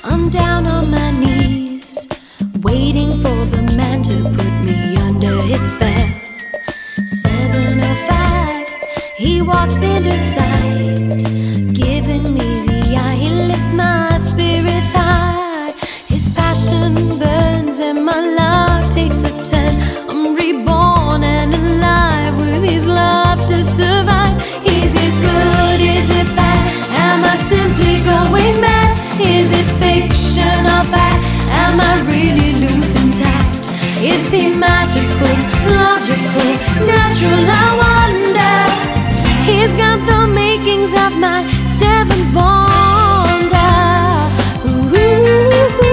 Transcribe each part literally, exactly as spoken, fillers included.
I'm down on my knees, waiting for the man to put me under his spell. seven oh five, he walks into sight, giving me the eye. He lifts my spirits high. His passion burns and my love takes a turn. I'm reborn and alive with his love to survive. Is it good? Is it bad? Am I simply going mad? Is it fiction or fact? Am I really losing tact? Is he magical, logical, natural? I wonder. He's got the makings of my seventh wonder. Ooh,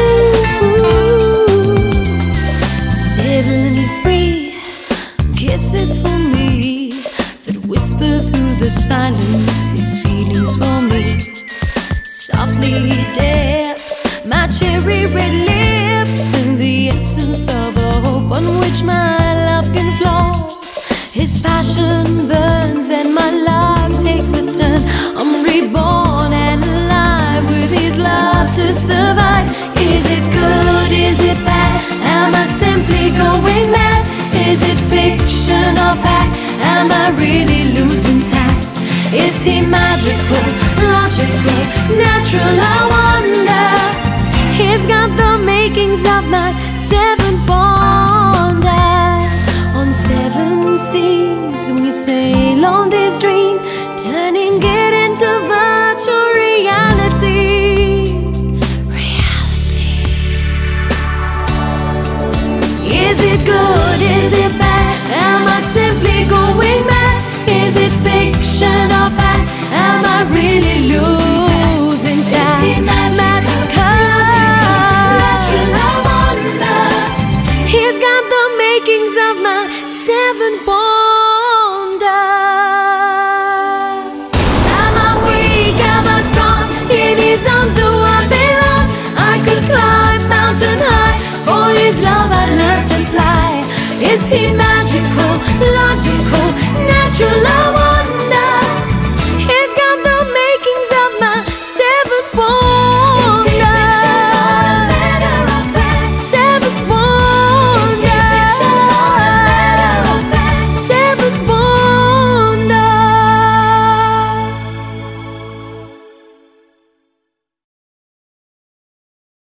seventy-three kisses for me that whisper through the silence his feelings for me. Softly he dips my cherry red lips in the essence of a hope on which my love can float. His passion burns